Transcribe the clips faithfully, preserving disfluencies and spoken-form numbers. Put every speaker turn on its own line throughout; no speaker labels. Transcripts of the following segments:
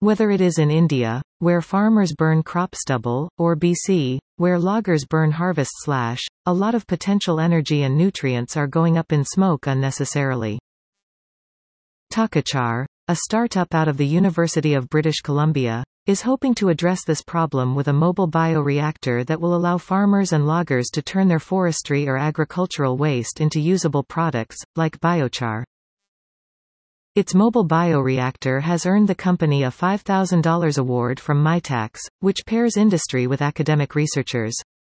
Whether it is in India, where farmers burn crop stubble, or B C, where loggers burn harvest slash, a lot of potential energy and nutrients are going up in smoke unnecessarily. Takachar, a startup out of the University of British Columbia, is hoping to address this problem with a mobile bioreactor that will allow farmers and loggers to turn their forestry or agricultural waste into usable products, like biochar. Its mobile bioreactor has earned the company a five thousand dollars award from Mitax, which pairs industry with academic researchers.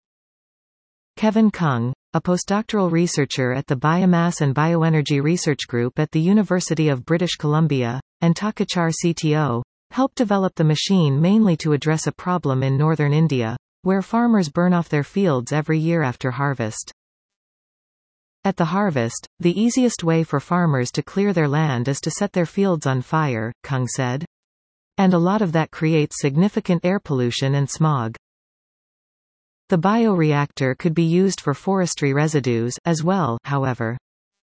Kevin Kung, a postdoctoral researcher at the Biomass and Bioenergy Research Group at the University of British Columbia, and Takachar C T O, helped develop the machine mainly to address a problem in northern India, where farmers burn off their fields every year after harvest. At the harvest, the easiest way for farmers to clear their land is to set their fields on fire, Kung said. And a lot of that creates significant air pollution and smog. The bioreactor could be used for forestry residues as well, however.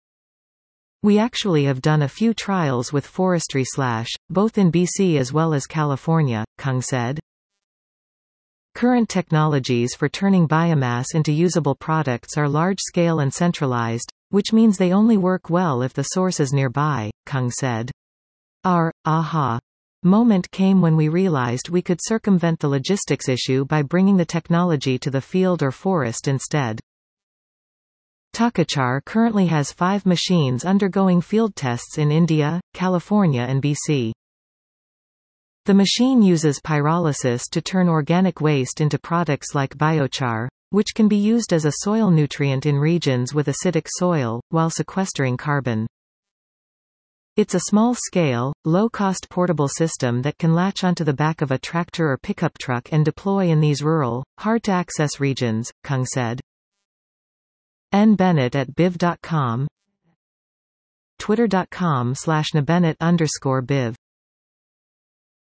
We actually have done a few trials with forestry slash, both in B C as well as California, Kung said. Current technologies for turning biomass into usable products are large-scale and centralized, which means they only work well if the source is nearby, Kung said. Our aha moment came when we realized we could circumvent the logistics issue by bringing the technology to the field or forest instead. Takachar currently has five machines undergoing field tests in India, California and B C. The machine uses pyrolysis to turn organic waste into products like biochar, which can be used as a soil nutrient in regions with acidic soil, while sequestering carbon. It's a small-scale, low-cost portable system that can latch onto the back of a tractor or pickup truck and deploy in these rural, hard-to-access regions, Kung said. N. Bennett at biv dot com, twitter dot com slash nbennett underscore biv